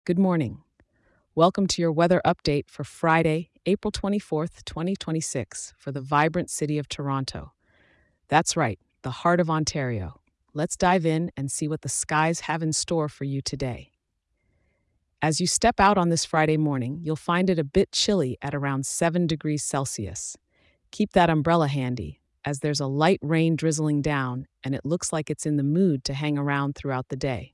Good morning. Welcome to your weather update for Friday, April 24th, 2026, for the vibrant city of Toronto. That's right, the heart of Ontario. Let's dive in and see what the skies have in store for you today. As you step out on this Friday morning, you'll find it a bit chilly at around 7 degrees Celsius. Keep that umbrella handy, as there's a light rain drizzling down and it looks like it's in the mood to hang around throughout the day.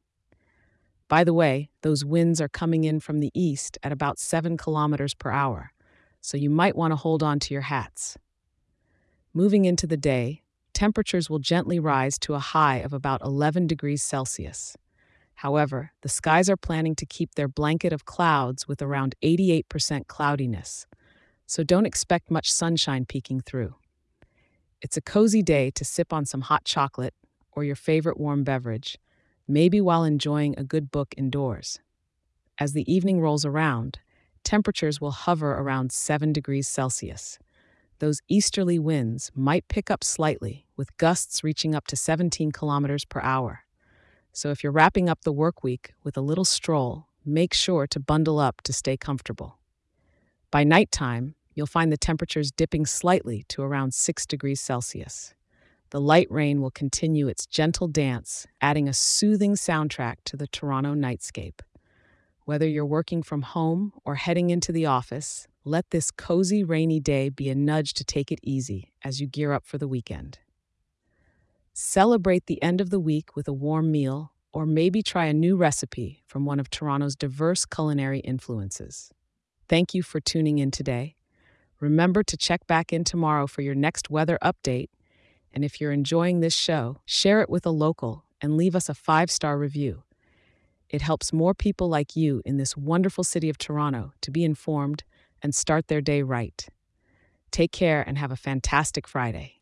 By the way, those winds are coming in from the east at about 7 kilometers per hour, so you might want to hold on to your hats. Moving into the day, temperatures will gently rise to a high of about 11 degrees Celsius. However, the skies are planning to keep their blanket of clouds with around 88% cloudiness, so don't expect much sunshine peeking through. It's a cozy day to sip on some hot chocolate or your favorite warm beverage, maybe while enjoying a good book indoors. As the evening rolls around, temperatures will hover around 7 degrees Celsius. Those easterly winds might pick up slightly, with gusts reaching up to 17 kilometers per hour. So if you're wrapping up the work week with a little stroll, make sure to bundle up to stay comfortable. By nighttime, you'll find the temperatures dipping slightly to around 6 degrees Celsius. The light rain will continue its gentle dance, adding a soothing soundtrack to the Toronto nightscape. Whether you're working from home or heading into the office, let this cozy rainy day be a nudge to take it easy as you gear up for the weekend. Celebrate the end of the week with a warm meal, or maybe try a new recipe from one of Toronto's diverse culinary influences. Thank you for tuning in today. Remember to check back in tomorrow for your next weather update. And if you're enjoying this show, share it with a local and leave us a 5-star review. It helps more people like you in this wonderful city of Toronto to be informed and start their day right. Take care and have a fantastic Friday.